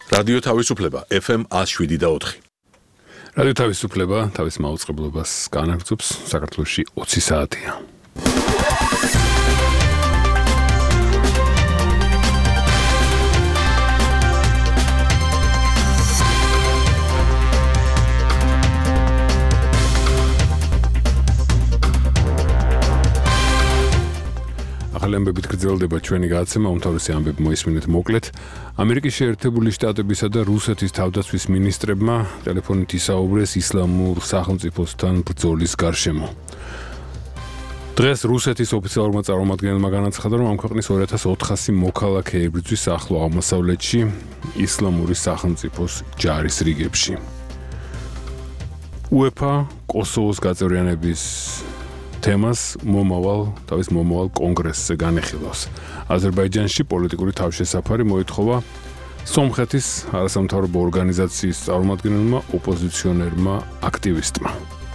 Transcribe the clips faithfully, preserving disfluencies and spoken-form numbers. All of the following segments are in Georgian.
რადიო თავისუფლება ეფ ემ one oh seven point four. რადიო თავისუფლება თავის მაუწყებლობას განაგრძობს საქართველოში ოცი საათია. ახალი ამბებით გრძელდება ჩვენი გადაცემა, უმთავრესი ამბები მოისმინეთ მოკლედ. ამერიკის შეერთებული შტატებისა და რუსეთის თავდაცვის მინისტრებმა ტელეფონით ისაუბრეს ისლამურ სახელმწიფოსთან ბრძოლის გარშემო. დღეს რუსეთის ოფიციალურმა წარმომადგენელმა განაცხადა, რომ ამ ქვეყნის two thousand four hundred მოქალაქე იბრძვის ახლო აღმოსავლეთში ისლამური სახელმწიფოს ჯარის რიგებში. უეფა კოსოვოს გაწევრიანების თემას მომავალ თავის მომავალ კონგრესზე განეხილავს. აზერბაიჯანში პოლიტიკური თავშესაფარი მოითხოვა სომხეთის არასამთავრობო ორგანიზაციის წარმომადგენელმა ოპოზიციონერმა აქტივისტმა.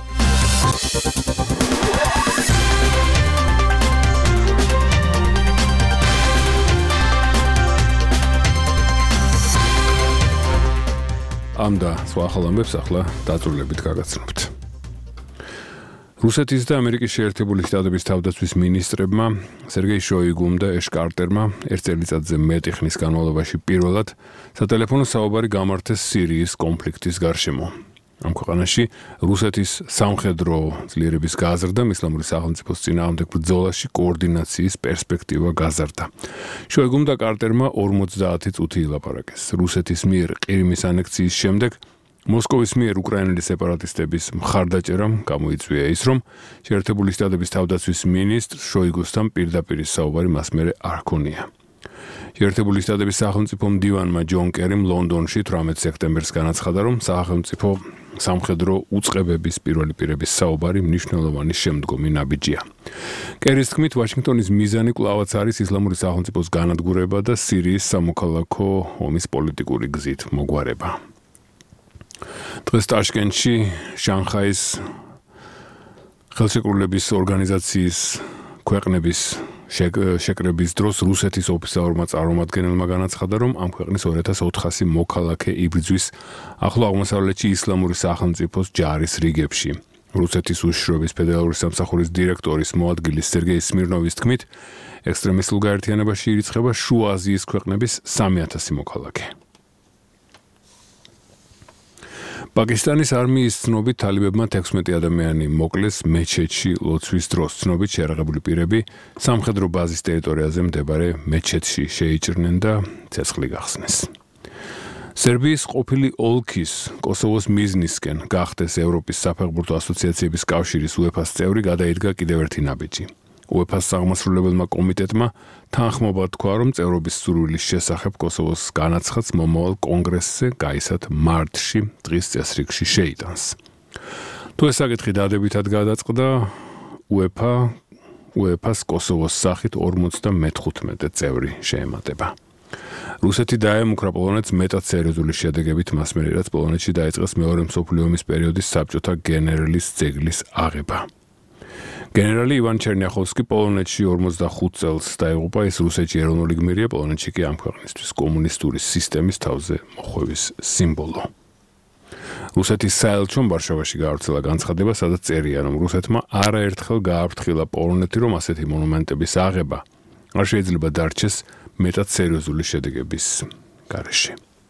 ამ და სხვა ახალ ამბებს ახლა დაწვრილებით გაგაცნობთ. რუსეთის და ამერიკის შეერთებული შტატების თავდაცვის მინისტრებმა სერგეი შოიგუმ და ეშ კარტერმა ერთ წელიწადზე მეტი ხნის განმავლობაში პირველად სატელეფონო საუბარი გამართეს სირიის კონფლიქტის გარშემო. ამ ქვეყანაში რუსეთის სამხედრო ძლიერების გაზრდამ ისლამური სახელმწიფოს წინააღმდეგ ბრძოლაში კოორდინაციის პერსპექტივა გაზარდა. შოიგუმ და კარტერმა ორმოცდაათი წუთი ილაპარაკეს. რუსეთის მიერ ყირიმის ანექსიის შემდეგ მოსკოვის მიერ უკრაინელი სეპარატისტების მხარდაჭერამ გამოიწვია ის, რომ შეერთებული შტატების თავდაცვის მინისტრ შოიგუსთან პირდაპირ საუბარი მას მერე არ ჰქონია. შეერთებული შტატების სახელმწიფო მდივანმა ჯონ კერიმ ლონდონში თვრამეტ სექტემბერს განაცხადა, რომ სახელმწიფო სამხედრო უწყებების პირველი პირების საუბარი მნიშვნელოვანი შემდგომი ნაბიჯია. კერის თქმით, ვაშინგტონის მიზანი კვლავაც არის ისლამური სახელმწიფოს განადგურება და სირიის სამოქალაქო ომის პოლიტიკური გზით მოგვარება. დღეს ტაშკენტში შანხაის ხელშეკრულების ორგანიზაციის ქვეყნების შეკრების დროს რუსეთის ოფიციალურმა წარმომადგენელმა განაცხადა, რომ ამ ქვეყნის two thousand four hundred მოქალაქე იბრძვის ახლო აღმოსავლეთში ისლამური სახელმწიფოს ჯარის რიგებში. რუსეთის უშიშროების ფედერალური სამსახურის დირექტორის მოადგილის სერგეი სმირნოვის თქმით, ექსტრემისტულ გაერთიანებაში ირიცხება შუა აზიის ქვეყნების three thousand მოქალაქე. პაკისტანის არმიის ცნობით თალიბებმა თექვსმეტი ადამიანი მოკლეს მეჩეთში ლოცვის დროს. ცნობით შეიარაღებული პირები სამხედრო ბაზის ტერიტორიაზე მდებარე მეჩეთში შეიჭრნენ და ცეცხლი გახსნეს. სერბიის ყოფილი ოლქის კოსოვოს მიზნისკენ გახდეს ევროპის საფეხბურთო ასოციაციების კავშირის უეფას წევრი გადაიდგა კიდევ ერთი ნაბიჯი. უეფას აღმასრულებელმა კომიტეტმა თანხმობა თქვა, რომ წევრობის სურვილის შესახებ კოსოვოს განაცხადს მომავალ კონგრესზე გაისად მარტში დღის წესრიგში შეიტანს. თუ ეს საკითხი დადებითად გადაწყდა, უეფა უეფას კოსოვოს სახით ორმოცდამეხუთმეტე წევრი შეემატება. რუსეთი დაემუქრა პოლონეთს მეტად სერიოზული შედეგებით მას მერე, რაც პოლონეთში დაიწყეს მეორე მსოფლიო ომის პერიოდის საბჭოთა გენერლის ძეგლის აღება. გენერალი ივან ჩერნიახოვსკი პოლონეთში ორმოცდახუთ წელს დაიღუპა, ის რუსეთში ეროვნული გმირია, პოლონეთში კი ამ ქვეყნისთვის კომუნისტური სისტემის თავზე მოხვევის სიმბოლო. რუსეთის საელჩომ ვარშავაში გაავრცელა განცხადება, სადაც წერია, რომ რუსეთმა არაერთხელ გააფრთხილა პოლონეთი, რომ ასეთი მონუმენტების აღება არ შეიძლება დარჩეს მეტად სერიოზული შედეგების გარეშე.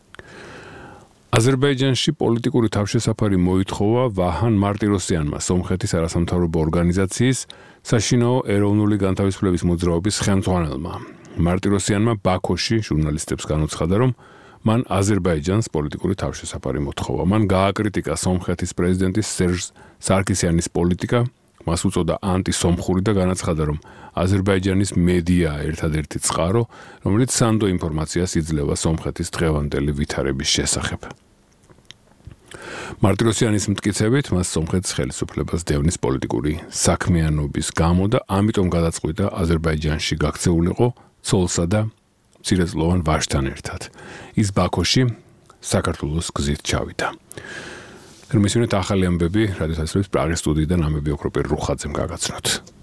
აზერბაიჯანში პოლიტიკური თავშესაფარი მოითხოვა ვაჰან მარტიროსიანმა, სომხეთის არასამთავრობო ორგანიზაციის საშინაო ეროვნული განთავისუფლების მოძრაობის ხელმძღვანელმა. მარტიროსიანმა ბაქოში ჟურნალისტებს განუცხადა, რომ მან აზერბაიჯანს პოლიტიკური თავშესაფარი მოთხოვა. მან გააკრიტიკა სომხეთის პრეზიდენტის სერჟ სარკისიანის პოლიტიკა, მას უწოდა ანტისომხური და განაცხადა, რომ აზერბაიჯანის მედიაა ერთადერთი წყარო, რომელიც სანდო ინფორმაციას იძლევა სომხეთის დღევანდელი ვითარების შესახებ. მარტიროსიანის მტკიცებით, მას სომხეთის ხელისუფლებას დევნის პოლიტიკური საქმიანობის გამო და ამიტომ გადაწყვიტა აზერბაიჯანში გაქცეულიყო ცოლსა და მცირეწლოვან ვაჟთან ერთად. ის ბაქოში საქართველოს გზით ჩავიდა. მისმინეთ ახალი ამბები რადიო თავისუფლების პრაღის სტუდიიდან ამბები ოქროპირ რუხაძემ გაგაცნოთ.